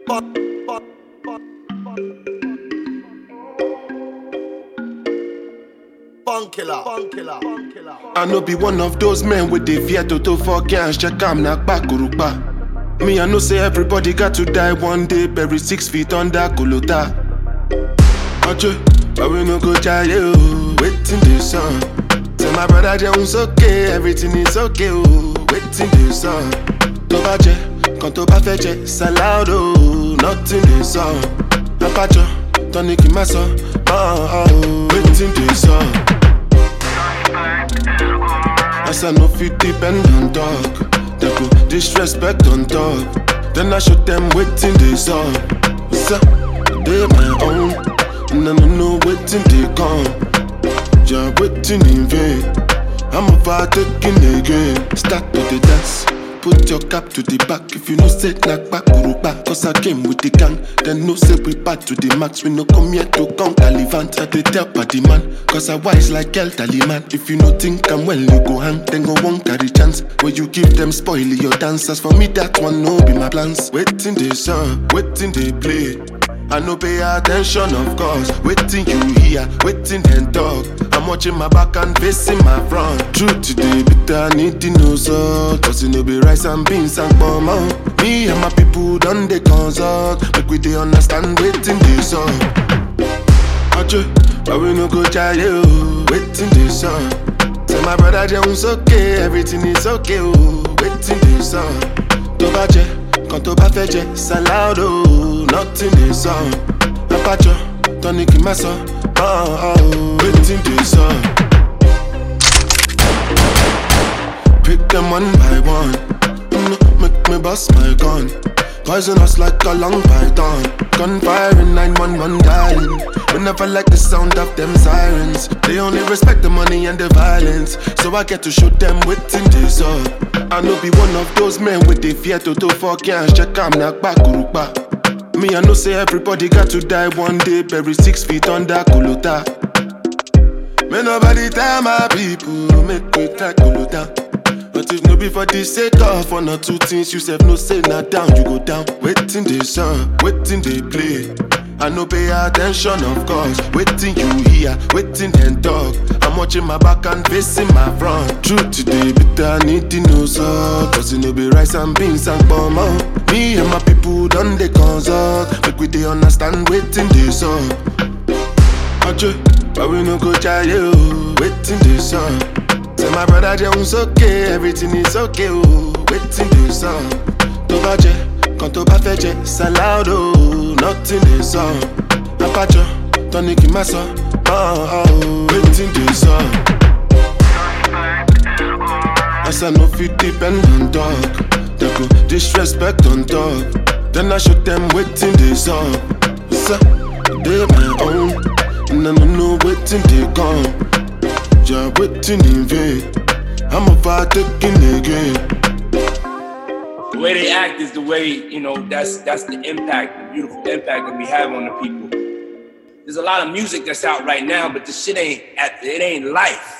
I no be one of those men with the fear to fuck and check am na kpakurupa. Me, I know say everybody got to die one day, buried 6 feet under Kolota. Oje, but we no go jail, oh, waiting the sun. Tell my brother Jones okay, everything is okay, oh, waiting the sun. To baje, quand to ba feje, salad, oh, nothing the sun. Apacho, tonic in my son, waiting the sun. As I know fit depend on dog. They go disrespect on top. Then I show them waiting this up. So, they my own. And I don't know waiting they come. You're waiting in vain. I'm about taking again. Start to the dance. Put your cap to the back. If you know say knock back Uruba. Cause I came with the gang. Then no say we back to the max. We no come here to count Talivant. I they tell party man. Cause I wise like El Taliman. If you no think I'm well, you go hang. Then go won't carry chance. Where you give them spoil your dancers. For me that one no be my plans. Waiting they song, waiting they play. I no pay attention of course. Waiting you hear, waiting and talk. I'm watching my back and facing my front. Truth today, bitter I need to know so. Cause you know be rice and beans and bomb out. Me and my people done they consult. Make we they understand waiting they song. Oje, but we no go jail, waiting they song. Tell my brother Jones okay, everything is okay, oh, waiting they song. To baje, quand to ba feje, salad, oh, nothing is on. Apacho, tonic in my son, waiting this on. Pick them one by one, make me bust my gun. Poison us like a long python. Gunfire in 911 dialing. We never like the sound of them sirens. They only respect the money and the violence. So I get to shoot them waiting this up. I no be one of those men with the fear to fuck and check am na kpakurupa. Me, I know say everybody got to die one day, buried 6 feet under Kolota. May nobody tell my people, make me try Kolota. But if no be for the sake of one or two things, you said no say not down, you go down. Waiting they song, waiting they play. I no pay attention of course. Waiting you hear, waiting and talk. I'm watching my back and facing my front. Truth today, bitter I need to know so. Cause you know be rice and beans and bomb out. Me and my people done they consult. Make we they understand waiting they song. Oje, but we no go jail, waiting they song. Tell my brother Jones okay, everything is okay, oh, waiting this song. To baje, quand to ba feje, salad, oh, nothing is on. Apacho, tonic in my son, waiting this song. As I know fit depend on dog. They go disrespect on top. Then I show them waiting this song. So, they my own. And I don't know waiting they come. You're waiting in vain. I'm about taking again. The way they act is the way, you know, that's the impact, the beautiful impact that we have on the people. There's a lot of music that's out right now, but the shit ain't life.